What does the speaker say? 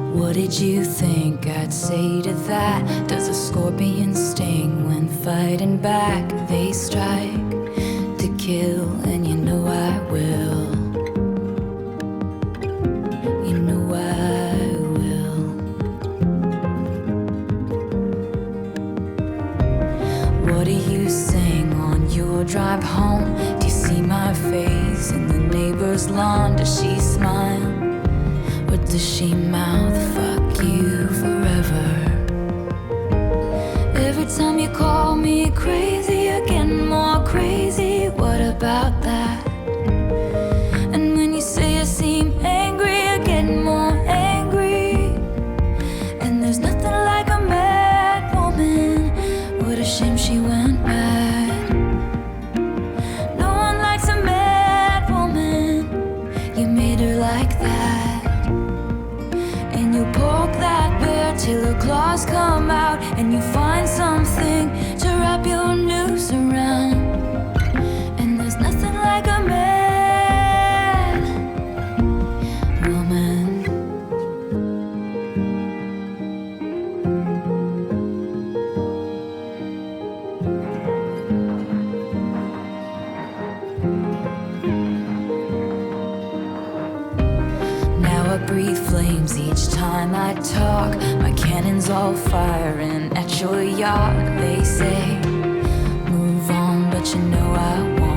What did you think I'd say to that? Does a scorpion sting when fighting back? They strike to kill, and you know I will. You know I will. What do you sing on your drive home? Do you see my face in the neighbor's lawn? Does she smile? Or does she mouth, fuck you forever? Every time you call me crazy, you're getting more crazy. What about that? And when you say you seem angry, you're getting more angry. And there's nothing like a mad woman. What a shame she went mad. No one likes a mad woman. You made her like that. And you poke that bear till her claws come out, and you find something to wrap your noose around. And there's nothing like a mad woman. Now I breathe flames each time I talk. My cannons all firing at your yacht. They say, move on, but you know I won't.